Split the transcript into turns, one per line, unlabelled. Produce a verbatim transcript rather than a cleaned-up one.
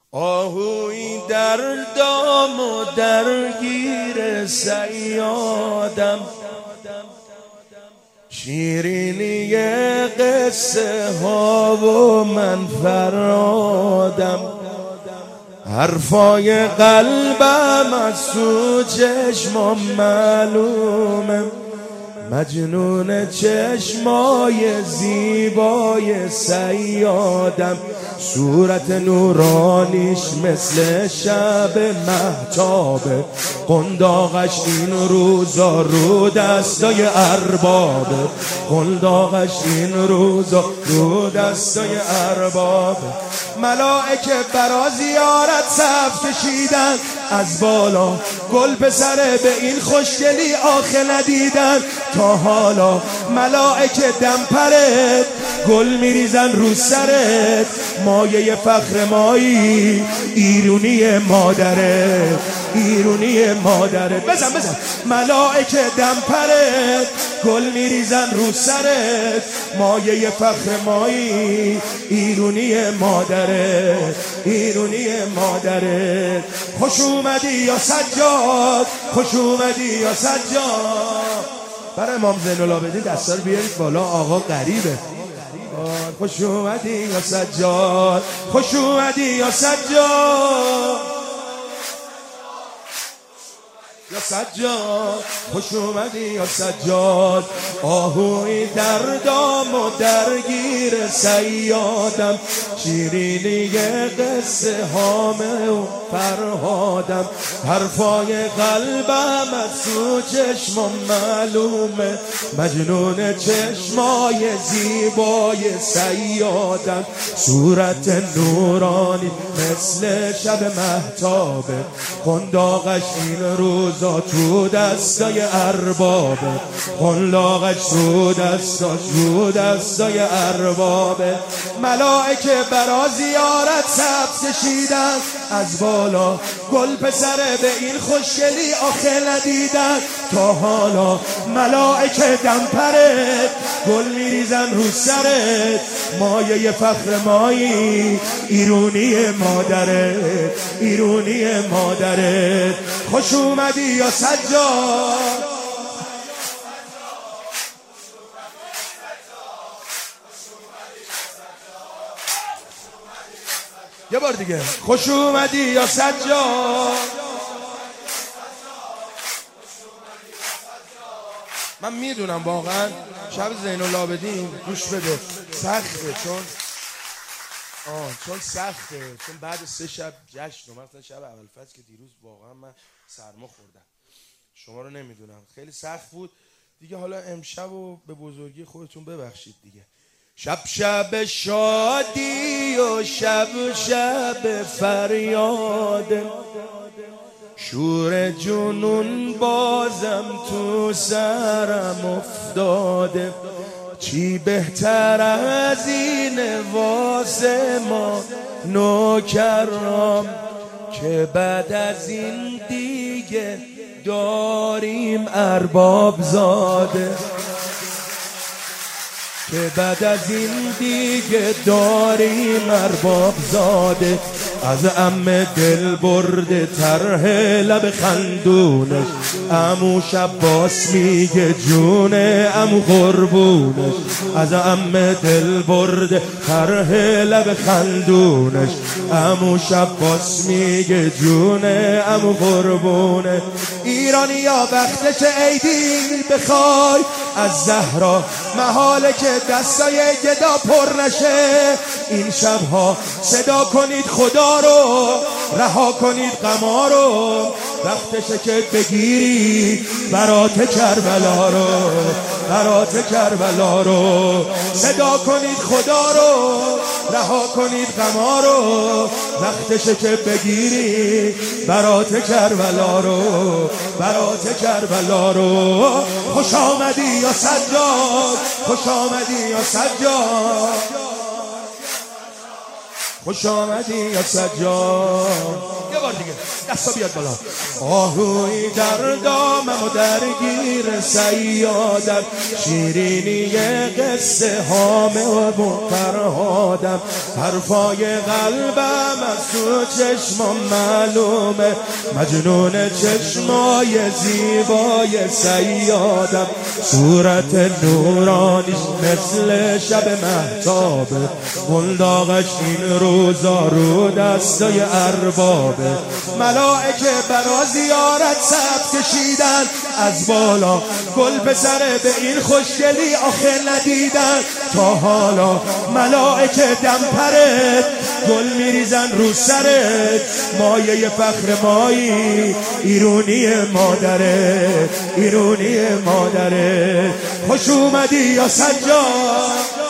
آهوی در دام و درگیر صیادم، شیرینی قصه ها و من فرادم، حرفای قلبم از تو چشمم معلومه، مجنون چشمای زیبای صیادم، صورت نورانیش مثل شب مهتابه، قنداقش این روزا رو دستای اربابه، قنداقش این روزا رو دستای اربابه. ملائکه برا زیارت صف کشیدن، از بالا گل پسره به این خوشگلی آخه ندیدن تا حالا. ملائکه دم پرت گل میریزن رو سرت، مایه فخر مایی ایرونی مادرت، ایرونی مادرت. بزن بزن. ملائکه دم پرت گل میریزن رو سرت، مایه فخر مایی ایرونی مادرت، ایرونی مادرت. خوش اومدی یا سجاد، خوش اومدی یا سجاد. برای امام زین العابدین دستا رو بیارید بالا، آقا غریبه. خوش اومدی یا سجاد، خوش اومدی یا سجاد، یا سجاد، خوش اومدی یا سجاد. آهوی در دام و درگیر صیادم، شیرینی قصه هامه و فرهادم، حرفای قلبم از تو چشمم معلومه، مجنون چشمای زیبای صیادم، صورت نورانی مثل شب مهتابه، قنداقش این روز تو دستای اربابه، قلاقش تو دستاش تو دستای اربابه. ملائکه برا زیارت صف کشیدن، از بالا گل پسره به این خوشگلی آخه ندیدن تا حالا. ملائکه دم پرت گل میریزن رو سرت، مایه فخر مایی ایرونی مادرت، ایرونی مادرت. خوش اومدی یا سجاد، یه بار دیگه. خوش اومدی یا سجاد. من میدونم واقعا شب زین العابدین گوش بده سخته، چون آه چون سخته، چون بعد سه شب جشن و مثلا شب اول فصل که دیروز واقعا من سرما خوردم، شما رو نمیدونم، خیلی سخت بود دیگه. حالا امشب و به بزرگی خودتون ببخشید دیگه. شب شب شادی و شب شب فریاد، شور جنون بازم تو سرم افتاده، چی بهتر از این واسه ما نوکرام، که بعد از این دیگه داریم ارباب زاده، که بعد از این دیگه داریم ارباب زاده. از عمه دل برده طرح لب خندونش، عمو شباس میگه جونه عمو قربونش، از عمه دل برده طرح لب خندونش، عمو شباس میگه جونه عمو قربونه. ایرانیا وقته که عیدی بخوای از زهرا، محاله که دستای گدا پر نشه، این شبها صدا کنید خدا رو، رها کنید غما رو، وقتشه که بگیری برات کربلا رو، برات کربلا رو. صدا کنید خدا رو، رها کنید غما رو، وقتشه که بگیری برات کربلا رو، برات کربلا رو. خوش آمدی یا سجاد، خوش آمدی یا سجاد. خوش آمدی یا سجاد. یه بار دیگه دستا بیاد بالا. آهوی در دامم و درگیر صیادم، شیرینی قصه هامه و فرهادم، حرفای قلبم از تو چشمم معلومه، مجنون چشمای زیبای صیادم، صورت نورانیش مثل شب مهتابه، گلداغش این روزا رو دستای اربابه، ملائکه برا زیارت صف کشیدن، از بالا گل به سره به این خوشگلی آخه ندیدن تا حالا، ملائکه دمپرت گل میریزن رو سرت، مایه فخر مایی ایرونی مادره، ایرونی مادره. خوش اومدی یا سجاد.